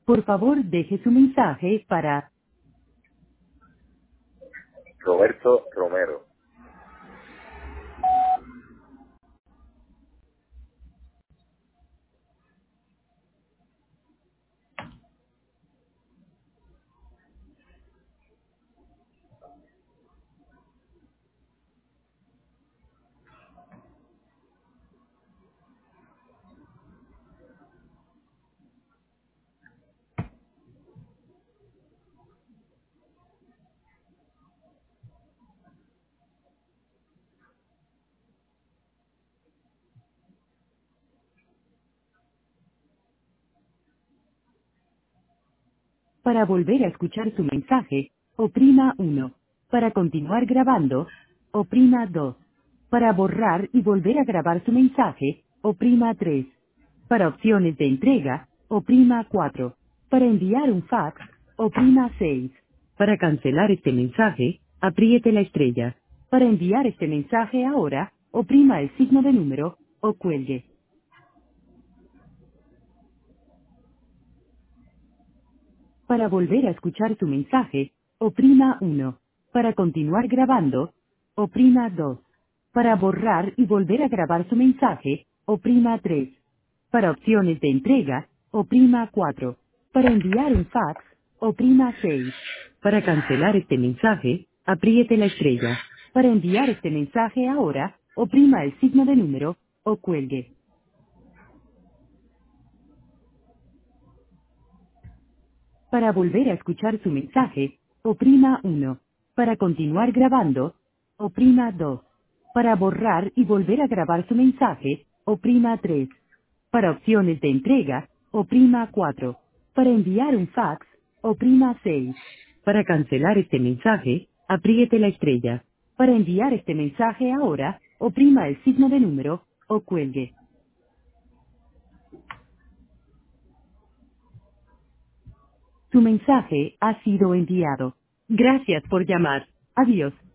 Por favor, deje su mensaje para... Roberto Romero. Para volver a escuchar su mensaje, oprima 1. Para continuar grabando, oprima 2. Para borrar y volver a grabar su mensaje, oprima 3. Para opciones de entrega, oprima 4. Para enviar un fax, oprima 6. Para cancelar este mensaje, apriete la estrella. Para enviar este mensaje ahora, oprima el signo de número, o cuelgue. Para volver a escuchar su mensaje, oprima 1. Para continuar grabando, oprima 2. Para borrar y volver a grabar su mensaje, oprima 3. Para opciones de entrega, oprima 4. Para enviar un fax, oprima 6. Para cancelar este mensaje, apriete la estrella. Para enviar este mensaje ahora, oprima el signo de número, o cuelgue. Para volver a escuchar su mensaje, oprima 1. Para continuar grabando, oprima 2. Para borrar y volver a grabar su mensaje, oprima 3. Para opciones de entrega, oprima 4. Para enviar un fax, oprima 6. Para cancelar este mensaje, apriete la estrella. Para enviar este mensaje ahora, oprima el signo de número, o cuelgue. Su mensaje ha sido enviado. Gracias por llamar. Adiós.